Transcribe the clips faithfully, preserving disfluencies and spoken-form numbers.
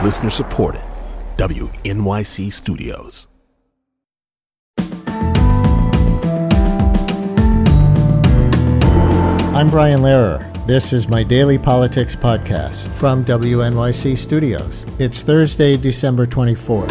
Listener supported. W N Y C Studios. I'm Brian Lehrer. This is my daily politics podcast from W N Y C Studios. It's Thursday, December twenty-fourth.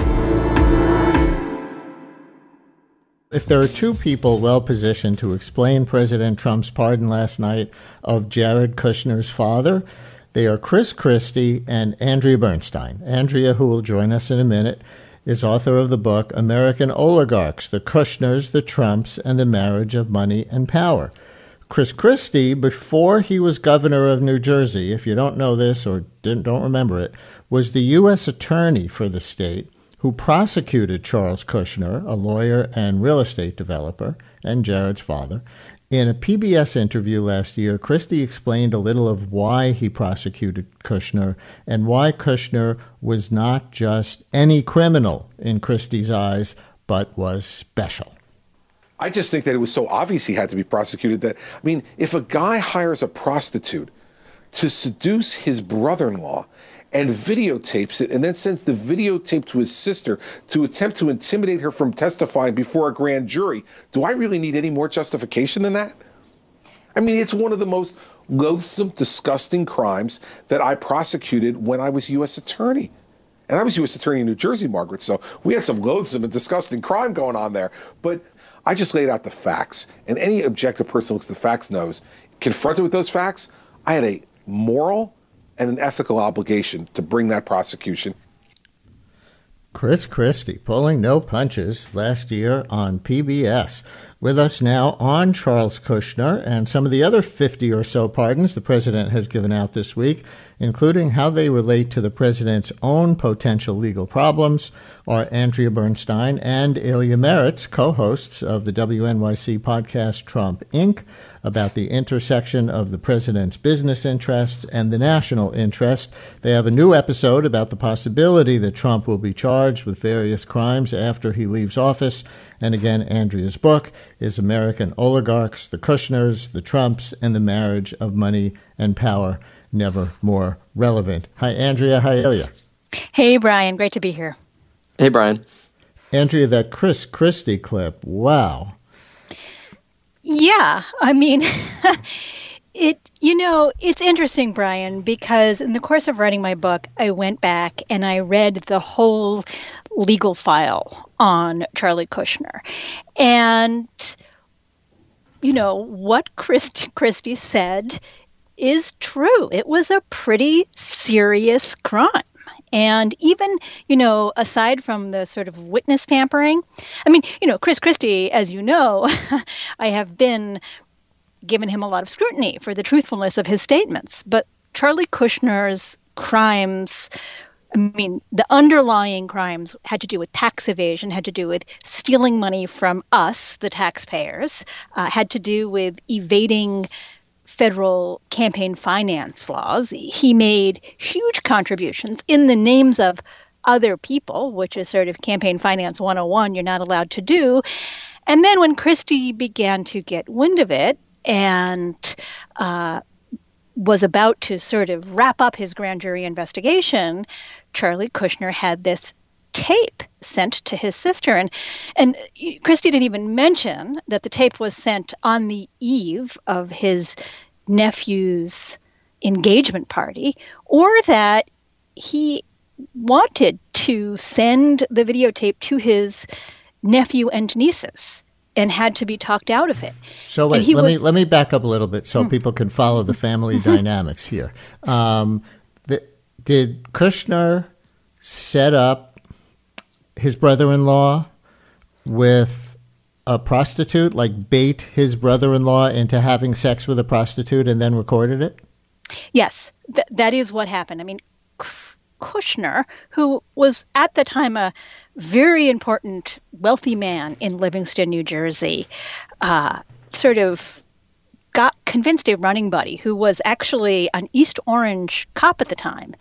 If there are two people well positioned to explain President Trump's pardon last night of Jared Kushner's father, they are Chris Christie and Andrea Bernstein. Andrea, who will join us in a minute, is author of the book American Oligarchs, The Kushners, the Trumps, and the Marriage of Money and Power. Chris Christie, before he was governor of New Jersey, if you don't know this or didn't, don't remember it, was the U S attorney for the state who prosecuted Charles Kushner, a lawyer and real estate developer, and Jared's father. In a P B S interview last year, Christie explained a little of why he prosecuted Kushner and why Kushner was not just any criminal in Christie's eyes, but was special. I just think that it was so obvious he had to be prosecuted that, I mean, if a guy hires a prostitute to seduce his brother-in-law and videotapes it and then sends the videotape to his sister to attempt to intimidate her from testifying before a grand jury, do I really need any more justification than that? I mean, it's one of the most loathsome, disgusting crimes that I prosecuted when I was U S attorney. And I was U S attorney in New Jersey, Margaret, so we had some loathsome and disgusting crime going on there. But I just laid out the facts, and any objective person who looks at the facts knows, confronted with those facts, I had a moral and an ethical obligation to bring that prosecution. Chris Christie pulling no punches last year on P B S. With us now on Charles Kushner and some of the other fifty or so pardons the president has given out this week, including how they relate to the president's own potential legal problems, are Andrea Bernstein and Ilya Meritz, co-hosts of the W N Y C podcast Trump, Incorporated, about the intersection of the president's business interests and the national interest. They have a new episode about the possibility that Trump will be charged with various crimes after he leaves office. And again, Andrea's book is American Oligarchs, the Kushners, the Trumps, and the Marriage of Money and Power, Never More Relevant. Hi, Andrea. Hi, Ilya. Hey, Brian. Great to be here. Hey, Brian. Andrea, that Chris Christie clip, wow. Yeah, I mean, it, you know, it's interesting, Brian, because in the course of writing my book, I went back and I read the whole legal file on Charlie Kushner. And, you know, what Christ, Christie said is true. It was a pretty serious crime. And even, you know, aside from the sort of witness tampering, I mean, you know, Chris Christie, as you know, I have been given him a lot of scrutiny for the truthfulness of his statements. But Charlie Kushner's crimes, I mean, the underlying crimes had to do with tax evasion, had to do with stealing money from us, the taxpayers, uh, had to do with evading federal campaign finance laws. He made huge contributions in the names of other people, which is sort of campaign finance one oh one you're not allowed to do. And then when Christie began to get wind of it and uh, was about to sort of wrap up his grand jury investigation, Charlie Kushner had this tape sent to his sister. And and Christie didn't even mention that the tape was sent on the eve of his nephew's engagement party, or that he wanted to send the videotape to his nephew and nieces and had to be talked out of it. So wait, let was, me let me back up a little bit so mm. people can follow the family dynamics here. Um, the, did Kushner set up his brother-in-law with a prostitute, like bait his brother-in-law into having sex with a prostitute and then recorded it? Yes, th- that is what happened. I mean, Kushner, who was at the time a very important, wealthy man in Livingston, New Jersey, uh, sort of got convinced a running buddy who was actually an East Orange cop at the time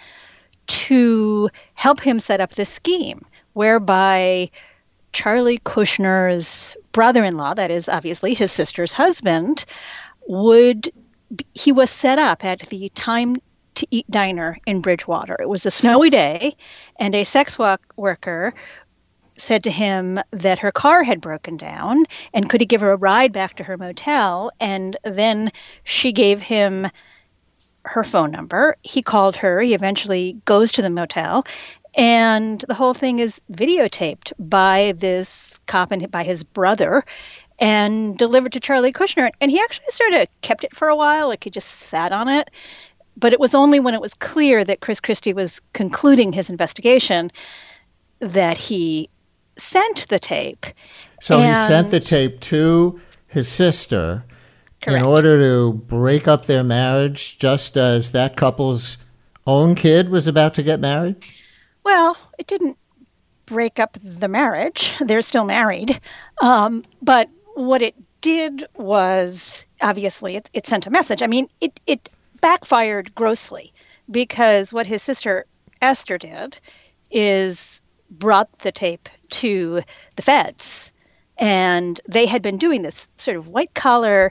to help him set up this scheme whereby Charlie Kushner's brother-in-law, that is obviously his sister's husband, would he was set up at the time to Eat Diner in Bridgewater. It was a snowy day, and a sex walk- worker said to him that her car had broken down and could he give her a ride back to her motel. And then she gave him her phone number. He called her. He eventually goes to the motel. And the whole thing is videotaped by this cop and by his brother and delivered to Charlie Kushner. And he actually sort of kept it for a while, like he just sat on it. But it was only when it was clear that Chris Christie was concluding his investigation that he sent the tape. So and, he sent the tape to his sister correct. in order to break up their marriage, just as that couple's own kid was about to get married? Well, it didn't break up the marriage. They're still married. Um, but what it did was, obviously, it, it sent a message. I mean, it, it backfired grossly, because what his sister Esther did is brought the tape to the feds, and they had been doing this sort of white-collar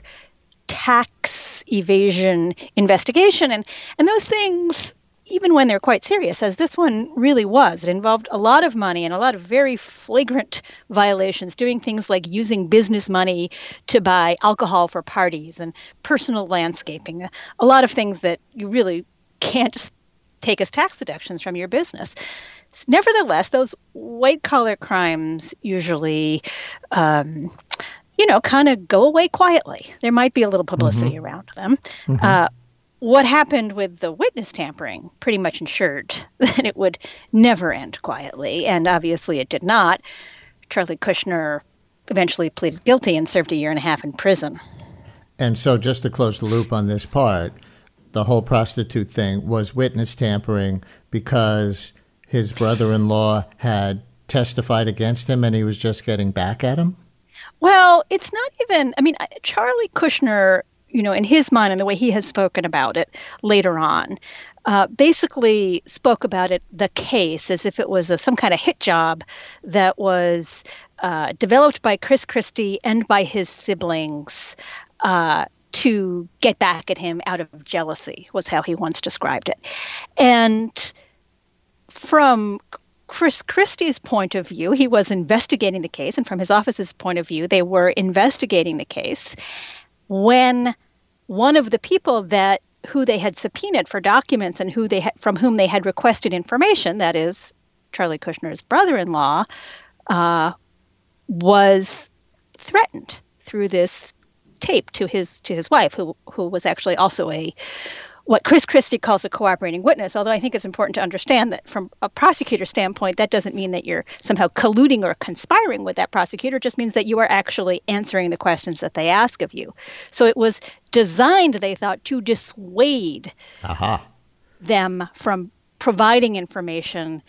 tax evasion investigation, and, and those things, even when they're quite serious, as this one really was, it involved a lot of money and a lot of very flagrant violations, doing things like using business money to buy alcohol for parties and personal landscaping, a lot of things that you really can't take as tax deductions from your business. Nevertheless, those white-collar crimes usually, um, you know, kind of go away quietly. There might be a little publicity mm-hmm. around them. Mm-hmm. Uh, what happened with the witness tampering pretty much ensured that it would never end quietly, and obviously it did not. Charlie Kushner eventually pleaded guilty and served a year and a half in prison. And so just to close the loop on this part, the whole prostitute thing was witness tampering because his brother-in-law had testified against him and he was just getting back at him? Well, it's not even, I mean, Charlie Kushner, you know, in his mind and the way he has spoken about it later on, uh, basically spoke about it, the case, as if it was a, some kind of hit job that was uh, developed by Chris Christie and by his siblings uh, to get back at him out of jealousy, was how he once described it. And from Chris Christie's point of view, he was investigating the case, and from his office's point of view, they were investigating the case when one of the people that who they had subpoenaed for documents and who they had, from whom they had requested information, that is Charlie Kushner's brother-in-law, uh, was threatened through this tape to his to his wife, who who was actually also a what Chris Christie calls a cooperating witness, although I think it's important to understand that from a prosecutor's standpoint, that doesn't mean that you're somehow colluding or conspiring with that prosecutor. It just means that you are actually answering the questions that they ask of you. So it was designed, they thought, to dissuade Aha. them from providing information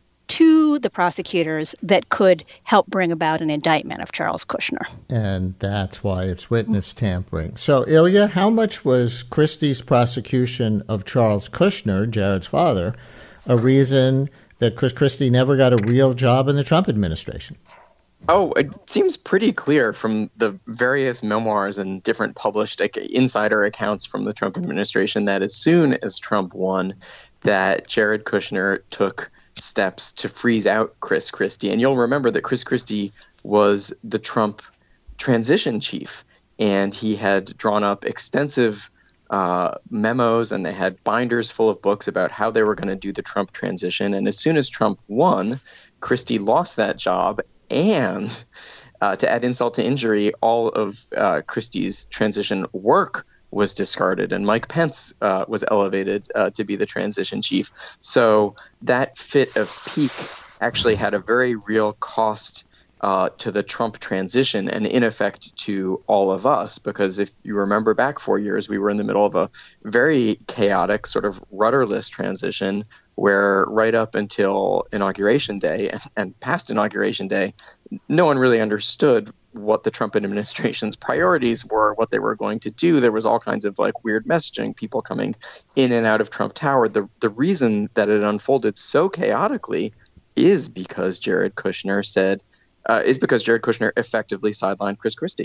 to the prosecutors that could help bring about an indictment of Charles Kushner. And that's why it's witness tampering. So, Ilya, how much was Christie's prosecution of Charles Kushner, Jared's father, a reason that Chris Christie never got a real job in the Trump administration? Oh, it seems pretty clear from the various memoirs and different published like, insider accounts from the Trump administration that as soon as Trump won, that Jared Kushner took steps to freeze out Chris Christie. And you'll remember that Chris Christie was the Trump transition chief, and he had drawn up extensive uh, memos, and they had binders full of books about how they were going to do the Trump transition. And as soon as Trump won, Christie lost that job, and uh, to add insult to injury, all of uh, Christie's transition work was discarded, and Mike Pence uh, was elevated uh, to be the transition chief. So that fit of pique actually had a very real cost uh, to the Trump transition, and in effect to all of us, because if you remember back four years, we were in the middle of a very chaotic, sort of rudderless transition where right up until Inauguration Day and, and past Inauguration Day, no one really understood what the Trump administration's priorities were, what they were going to do. There was all kinds of like weird messaging, people coming in and out of Trump Tower. The the reason that it unfolded so chaotically is because Jared Kushner said, uh, is because Jared Kushner effectively sidelined Chris Christie.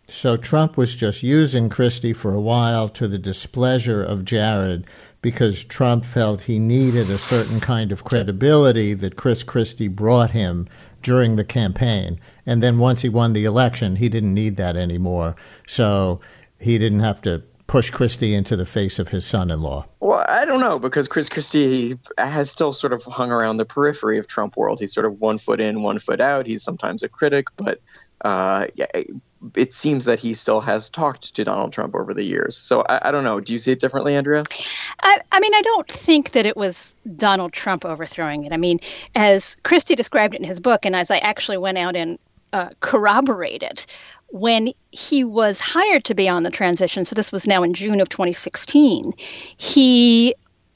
So Trump was just using Christie for a while to the displeasure of Jared because Trump felt he needed a certain kind of credibility that Chris Christie brought him during the campaign. And then once he won the election, he didn't need that anymore. So he didn't have to push Christie into the face of his son-in-law. Well, I don't know, because Chris Christie has still sort of hung around the periphery of Trump world. He's sort of one foot in, one foot out. He's sometimes a critic, but uh, yeah, it seems that he still has talked to Donald Trump over the years. So I, I don't know. Do you see it differently, Andrea? I, I mean, I don't think that it was Donald Trump overthrowing it. I mean, as Christie described it in his book, and as I actually went out and uh, corroborated, when he was hired to be on the transition, so this was now in June of twenty sixteen, he,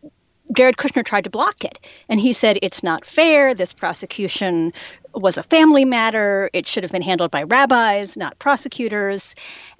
Jared Kushner tried to block it. And he said, it's not fair. This prosecution was a family matter. It should have been handled by rabbis, not prosecutors.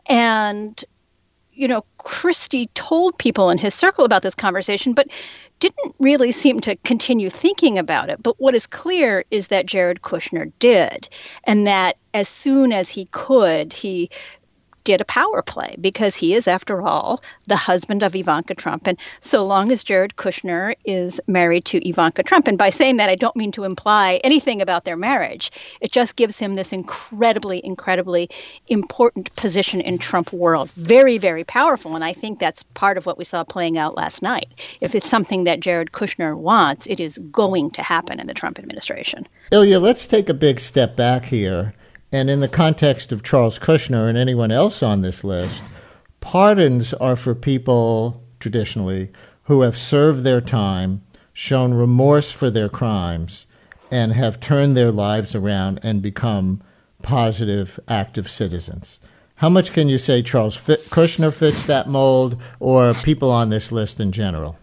And, you know, Christie told people in his circle about this conversation, but didn't really seem to continue thinking about it. But what is clear is that Jared Kushner did, and that as soon as he could, he did a power play, because he is, after all, the husband of Ivanka Trump. And so long as Jared Kushner is married to Ivanka Trump, and by saying that, I don't mean to imply anything about their marriage. It just gives him this incredibly, incredibly important position in Trump world. Very, very powerful. And I think that's part of what we saw playing out last night. If it's something that Jared Kushner wants, it is going to happen in the Trump administration. Ilya, let's take a big step back here. And in the context of Charles Kushner and anyone else on this list, pardons are for people, traditionally, who have served their time, shown remorse for their crimes, and have turned their lives around and become positive, active citizens. How much can you say Charles Kushner fits that mold, or people on this list in general?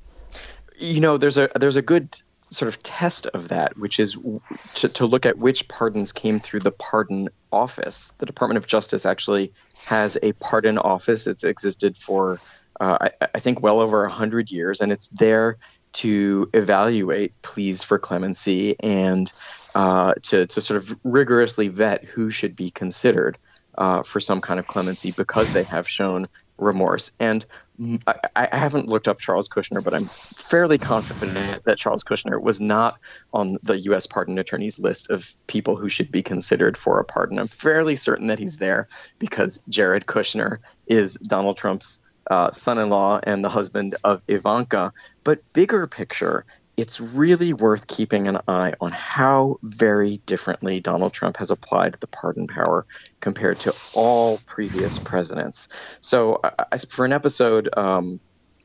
You know, there's a there's a good sort of test of that, which is to, to look at which pardons came through the pardon office. The Department of Justice actually has a pardon office. It's existed for, uh, I, I think, well over one hundred years, and it's there to evaluate pleas for clemency and uh, to, to sort of rigorously vet who should be considered uh, for some kind of clemency because they have shown remorse. And I, I haven't looked up Charles Kushner, but I'm fairly confident that Charles Kushner was not on the U S pardon attorney's list of people who should be considered for a pardon. I'm fairly certain that he's there because Jared Kushner is Donald Trump's uh, son-in-law and the husband of Ivanka. But bigger picture, it's really worth keeping an eye on how very differently Donald Trump has applied the pardon power compared to all previous presidents. So I, for an episode um,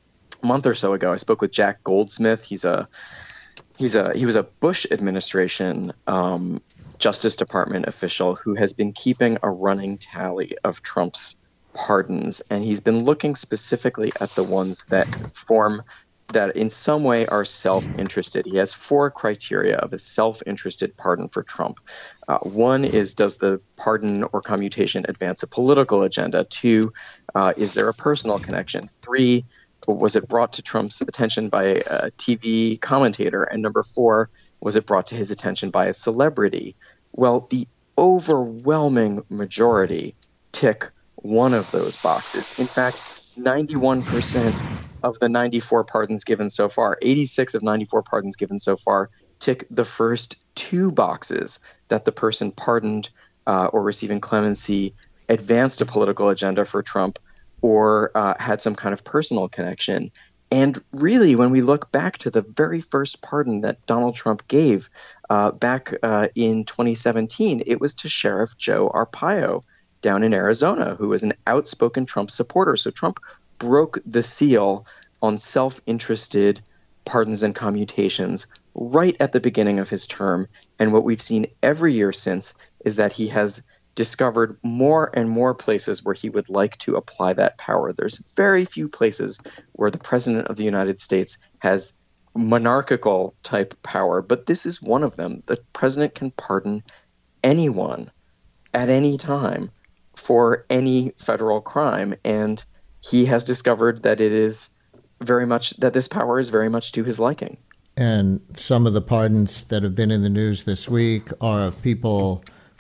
a month or so ago, I spoke with Jack Goldsmith. He's a he's a he was a Bush administration um, Justice Department official who has been keeping a running tally of Trump's pardons, and he's been looking specifically at the ones that form that in some way are self-interested. He has four criteria of a self-interested pardon for Trump. Uh, one is, does the pardon or commutation advance a political agenda? Two, uh, is there a personal connection? Three, was it brought to Trump's attention by a T V commentator? And number four, was it brought to his attention by a celebrity? Well, the overwhelming majority tick one of those boxes. In fact, ninety-one percent of the ninety-four pardons given so far, eighty-six of ninety-four pardons given so far, tick the first two boxes, that the person pardoned uh, or receiving clemency advanced a political agenda for Trump or uh, had some kind of personal connection. And really, when we look back to the very first pardon that Donald Trump gave uh, back uh, in twenty seventeen, it was to Sheriff Joe Arpaio down in Arizona, who was an outspoken Trump supporter. So Trump broke the seal on self-interested pardons and commutations right at the beginning of his term. And what we've seen every year since is that he has discovered more and more places where he would like to apply that power. There's very few places where the president of the United States has monarchical type power, but this is one of them. The president can pardon anyone at any time for any federal crime, and he has discovered that it is very much that this power is very much to his liking. And some of the pardons that have been in the news this week are of people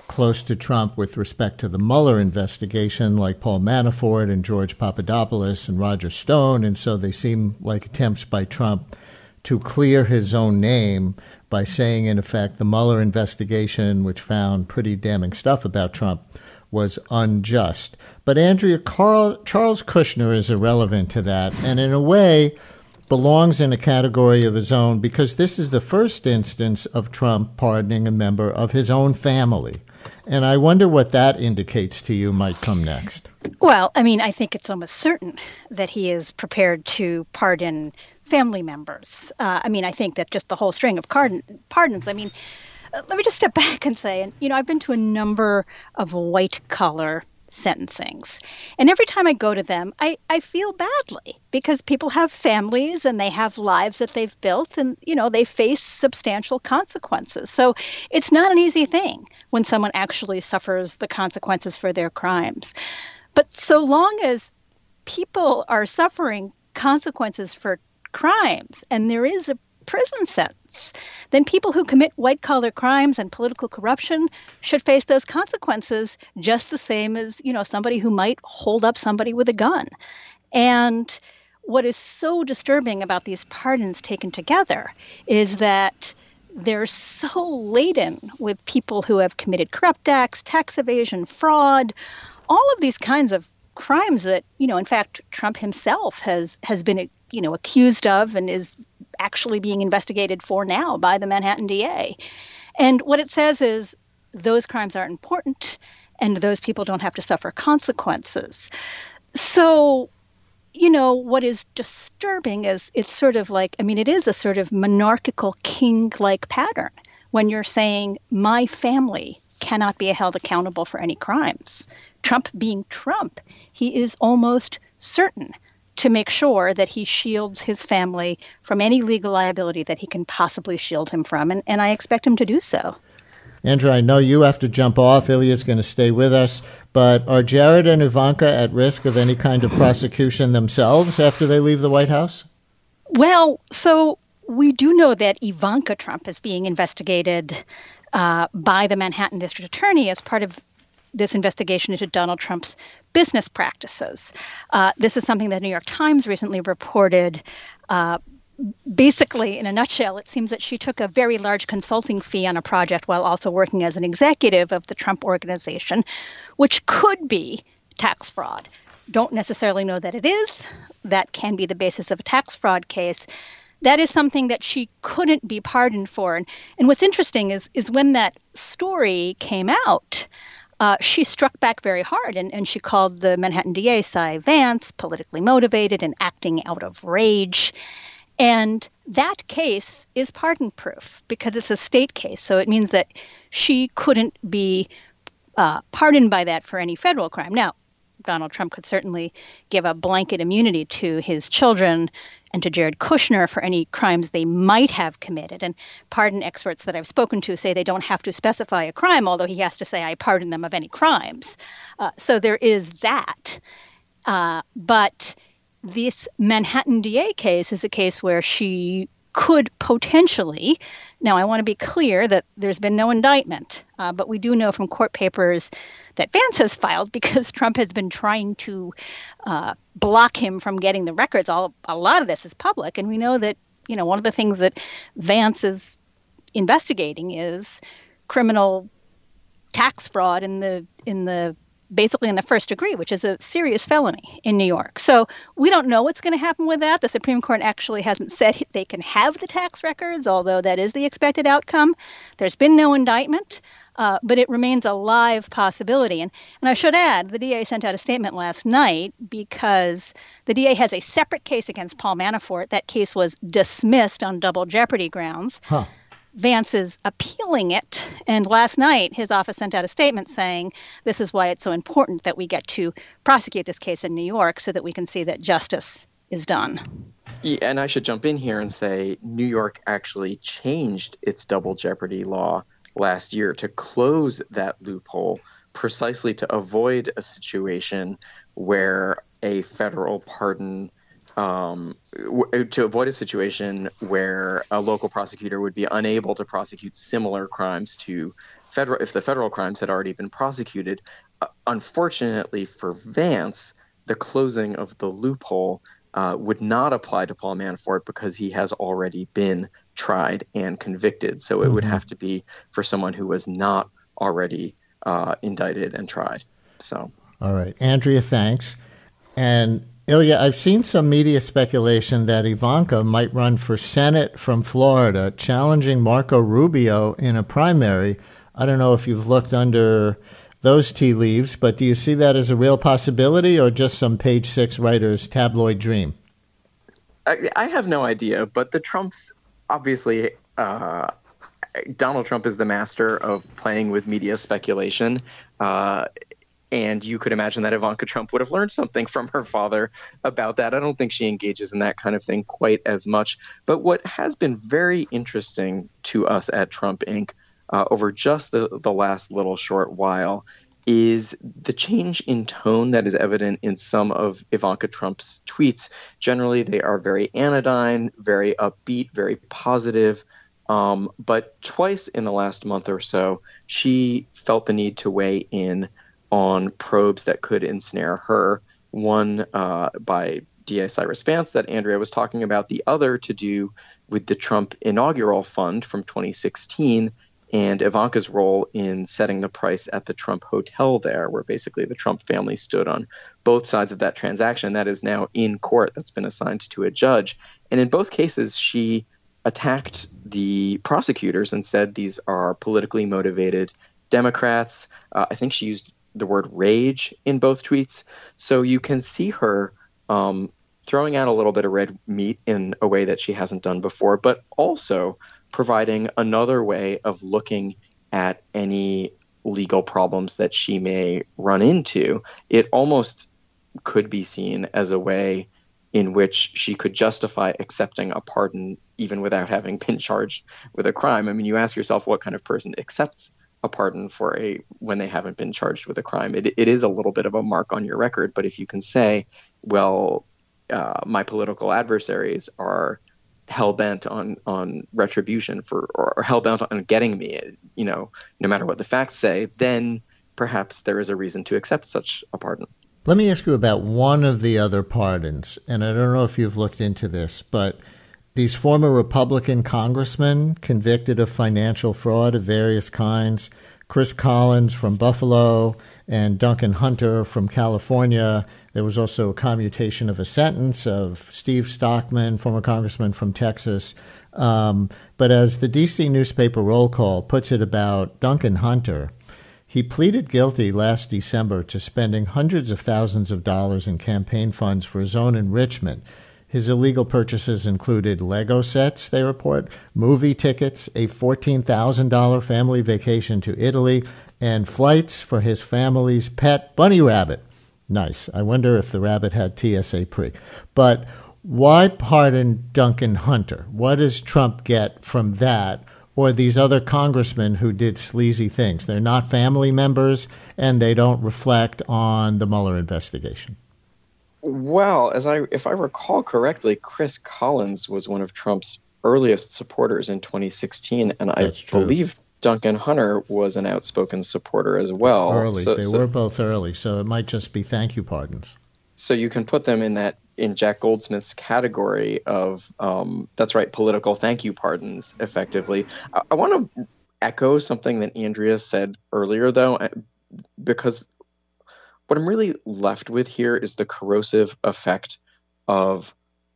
close to Trump with respect to the Mueller investigation, like Paul Manafort and George Papadopoulos and Roger Stone, and so they seem like attempts by Trump to clear his own name by saying, in effect, the Mueller investigation, which found pretty damning stuff about Trump, was unjust. But Andrea, Carl, Charles Kushner is irrelevant to that, and in a way belongs in a category of his own, because this is the first instance of Trump pardoning a member of his own family. And I wonder what that indicates to you might come next. Well, I mean, I think it's almost certain that he is prepared to pardon family members. Uh, I mean, I think that just the whole string of pardon, pardons, I mean, uh, let me just step back and say, and you know, I've been to a number of white-collar sentencings. And every time I go to them, I, I feel badly because people have families and they have lives that they've built and, you know, they face substantial consequences. So it's not an easy thing when someone actually suffers the consequences for their crimes. But so long as people are suffering consequences for crimes and there is a prison sentence, then people who commit white-collar crimes and political corruption should face those consequences just the same as, you know, somebody who might hold up somebody with a gun. And what is so disturbing about these pardons taken together is that they're so laden with people who have committed corrupt acts, tax evasion, fraud, all of these kinds of crimes that, you know, in fact, Trump himself has has been, you know, accused of and is actually being investigated for now by the Manhattan D A. And what it says is those crimes aren't important and those people don't have to suffer consequences. So, you know, what is disturbing is it's sort of like, I mean, it is a sort of monarchical king-like pattern when you're saying my family cannot be held accountable for any crimes. Trump being Trump, he is almost certain to make sure that he shields his family from any legal liability that he can possibly shield him from, and, and I expect him to do so. Andrea, I know you have to jump off. Ilya's going to stay with us, but are Jared and Ivanka at risk of any kind of prosecution themselves after they leave the White House? Well, so we do know that Ivanka Trump is being investigated uh, by the Manhattan District Attorney as part of this investigation into Donald Trump's business practices. Uh, this is something that the New York Times recently reported. Uh, basically, in a nutshell, it seems that she took a very large consulting fee on a project while also working as an executive of the Trump Organization, which could be tax fraud. Don't necessarily know that it is. That can be the basis of a tax fraud case. That is something that she couldn't be pardoned for. And, and what's interesting is, is when that story came out, Uh, she struck back very hard, and, and she called the Manhattan D A, Cy Vance, politically motivated and acting out of rage. And that case is pardon-proof because it's a state case. So it means that she couldn't be uh, pardoned by that for any federal crime. Now, Donald Trump could certainly give a blanket immunity to his children and to Jared Kushner for any crimes they might have committed. And pardon experts that I've spoken to say they don't have to specify a crime, although he has to say, I pardon them of any crimes. Uh, so there is that. Uh, but this Manhattan D A case is a case where she could potentially, now I want to be clear that there's been no indictment, uh, but we do know from court papers that Vance has filed because Trump has been trying to uh, block him from getting the records. All, a lot of this is public, and we know that, you know, one of the things that Vance is investigating is criminal tax fraud in the in the basically in the first degree, which is a serious felony in New York. So we don't know what's going to happen with that. The Supreme Court actually hasn't said they can have the tax records, although that is the expected outcome. There's been no indictment, uh, but it remains a live possibility. And, and I should add, the D A sent out a statement last night because the D A has a separate case against Paul Manafort. That case was dismissed on double jeopardy grounds. Huh. Vance is appealing it. And last night, his office sent out a statement saying this is why it's so important that we get to prosecute this case in New York so that we can see that justice is done. Yeah, and I should jump in here and say New York actually changed its double jeopardy law last year to close that loophole precisely to avoid a situation where a federal pardon Um, w- to avoid a situation where a local prosecutor would be unable to prosecute similar crimes to federal if the federal crimes had already been prosecuted. Uh, unfortunately for Vance, the closing of the loophole uh, would not apply to Paul Manafort because he has already been tried and convicted. So it mm-hmm. would have to be for someone who was not already uh, indicted and tried. So, all right, Andrea, thanks. And Ilya, I've seen some media speculation that Ivanka might run for Senate from Florida, challenging Marco Rubio in a primary. I don't know if you've looked under those tea leaves, but do you see that as a real possibility or just some Page Six writer's tabloid dream? I, I have no idea, but the Trumps, obviously, uh, Donald Trump is the master of playing with media speculation. Uh, and you could imagine that Ivanka Trump would have learned something from her father about that. I don't think she engages in that kind of thing quite as much. But what has been very interesting to us at Trump Incorporated Uh, over just the, the last little short while is the change in tone that is evident in some of Ivanka Trump's tweets. Generally, they are very anodyne, very upbeat, very positive. Um, but twice in the last month or so, she felt the need to weigh in on probes that could ensnare her. One uh, by D A Cyrus Vance that Andrea was talking about, the other to do with the Trump Inaugural Fund from twenty sixteen, and Ivanka's role in setting the price at the Trump Hotel there, where basically the Trump family stood on both sides of that transaction. That is now in court. That's been assigned to a judge. And in both cases, she attacked the prosecutors and said these are politically motivated Democrats. Uh, I think she used the word rage in both tweets. So you can see her um, throwing out a little bit of red meat in a way that she hasn't done before, but also providing another way of looking at any legal problems that she may run into. It almost could be seen as a way in which she could justify accepting a pardon even without having been charged with a crime. I mean, you ask yourself what kind of person accepts a pardon for a when they haven't been charged with a crime. It, it is a little bit of a mark on your record, but if you can say, well, uh, my political adversaries are hell-bent on on retribution for or, or hell-bent on getting me, you know, no matter what the facts say, then perhaps there is a reason to accept such a pardon. Let me ask you about one of the other pardons, and I don't know if you've looked into this, but these former Republican congressmen convicted of financial fraud of various kinds, Chris Collins from Buffalo and Duncan Hunter from California. There was also a commutation of a sentence of Steve Stockman, former congressman from Texas. Um, but as the D C newspaper Roll Call puts it about Duncan Hunter, he pleaded guilty last December to spending hundreds of thousands of dollars in campaign funds for his own enrichment. His illegal purchases included Lego sets, they report, movie tickets, a fourteen thousand dollars family vacation to Italy, and flights for his family's pet bunny rabbit. Nice. I wonder if the rabbit had T S A pre. But why pardon Duncan Hunter? What does Trump get from that or these other congressmen who did sleazy things? They're not family members, and they don't reflect on the Mueller investigation. Well, as I, if I recall correctly, Chris Collins was one of Trump's earliest supporters in twenty sixteen, and I believe Duncan Hunter was an outspoken supporter as well. Early, so, they so, were both early, so it might just be thank you pardons. So you can put them in that in Jack Goldsmith's category of um, that's right, political thank you pardons. Effectively, I, I want to echo something that Andrea said earlier, though, because what I'm really left with here is the corrosive effect of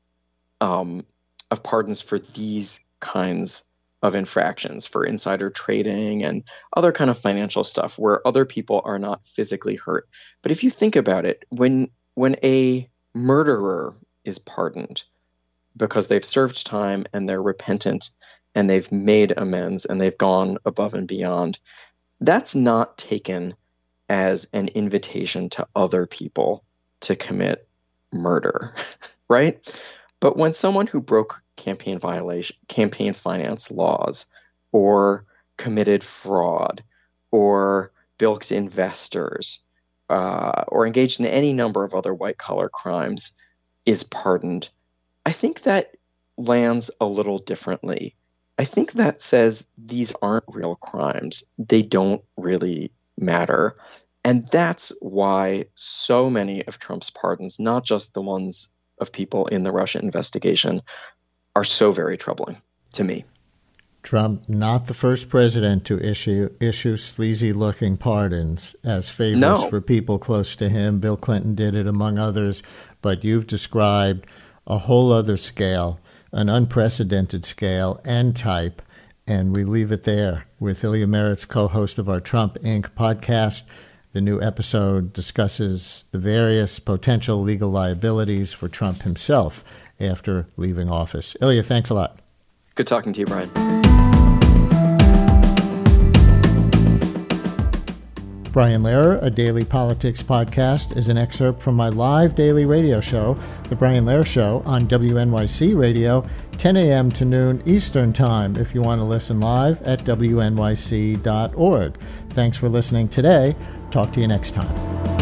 um, of pardons for these kinds of infractions, for insider trading and other kind of financial stuff where other people are not physically hurt. But if you think about it, when when a murderer is pardoned because they've served time and they're repentant and they've made amends and they've gone above and beyond, that's not taken as an invitation to other people to commit murder, right? But when someone who broke campaign violation, campaign finance laws, or committed fraud, or bilked investors, uh, or engaged in any number of other white-collar crimes, is pardoned, I think that lands a little differently I think that says these aren't real crimes. They don't really matter. And that's why so many of Trump's pardons, not just the ones of people in the Russia investigation, are so very troubling to me. Trump, not the first president to issue issue sleazy-looking pardons as favors No. for people close to him. Bill Clinton did it, among others. But you've described a whole other scale, an unprecedented scale and type. And we leave it there with Ilya Meritz, co-host of our Trump Incorporated podcast. The new episode discusses the various potential legal liabilities for Trump himself after leaving office. Ilya, thanks a lot. Good talking to you, Brian. Brian Lehrer, a daily politics podcast, is an excerpt from my live daily radio show, The Brian Lehrer Show, on W N Y C Radio, ten a.m. to noon Eastern Time, if you want to listen live at W N Y C dot org. Thanks for listening today. Talk to you next time.